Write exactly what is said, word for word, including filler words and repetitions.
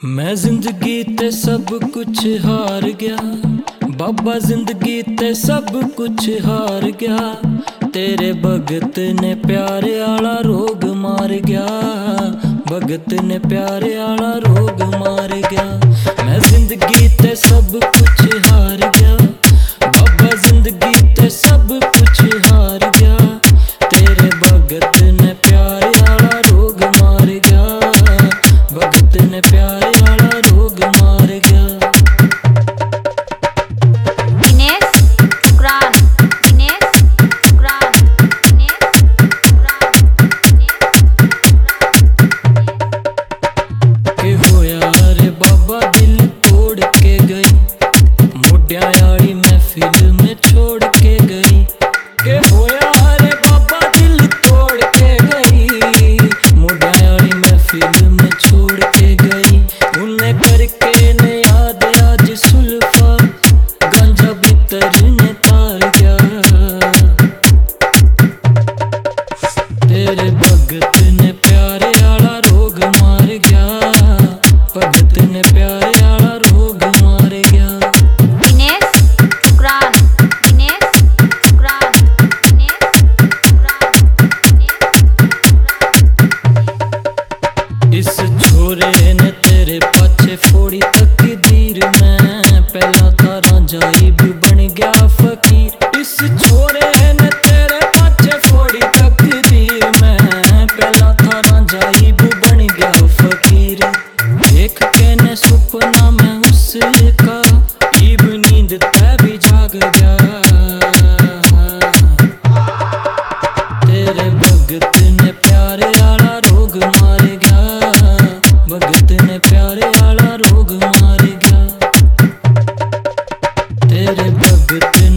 मैं जिंदगी ते सब कुछ हार गया, बाबा जिंदगी ते सब कुछ हार गया। तेरे भगत ने प्यारे आला रोग मार गया, भगत ने प्यारे आला रोग मार गया। मैं जिंदगी ते सब कुछ हार गया, बाबा जिंदगी ते सब कुछ हार गया। तेरे भगत ने प्यारे आला रोग मार गया, भगत ने प्यारे आला रोग मार गया। दिनेश शुक्रान, दिनेश शुक्रान, दिनेश शुक्रान, के होया रे बाबा दिल तोड़ के गई, मोढिया आली महफिल में छोड़ के गई। के होया रे बाबा दिल तोड़ के गई, मोढिया आली महफिल में छोड़ के गई। उन्हें करके ने याद आज सुल्फा, गांजा भीतर ने तार गया। तेरे भगत ने प्यारे आला रोग मार गया, भगत ने प्यारे आला रोग मार गया। दिनेश शुक्रान, दिनेश शुक्रान, दिनेश शुक्रान, इस छोरे ने तेरे पाछे फोड़ी तकदीर में, पहला था रांझा इब बन गया फकीर। इस छोरे ने तेरे पाछे फोड़ी तकदीर में, पहला था रांझा इब बन गया फकीर। देख के ने सुपना में उसका, इब नींद तै भी जाग गया। तेरे भगत ने प्यारे आला रोग मार गया, भगत ने प्यारे आला रोग मार गया। तेरे भगत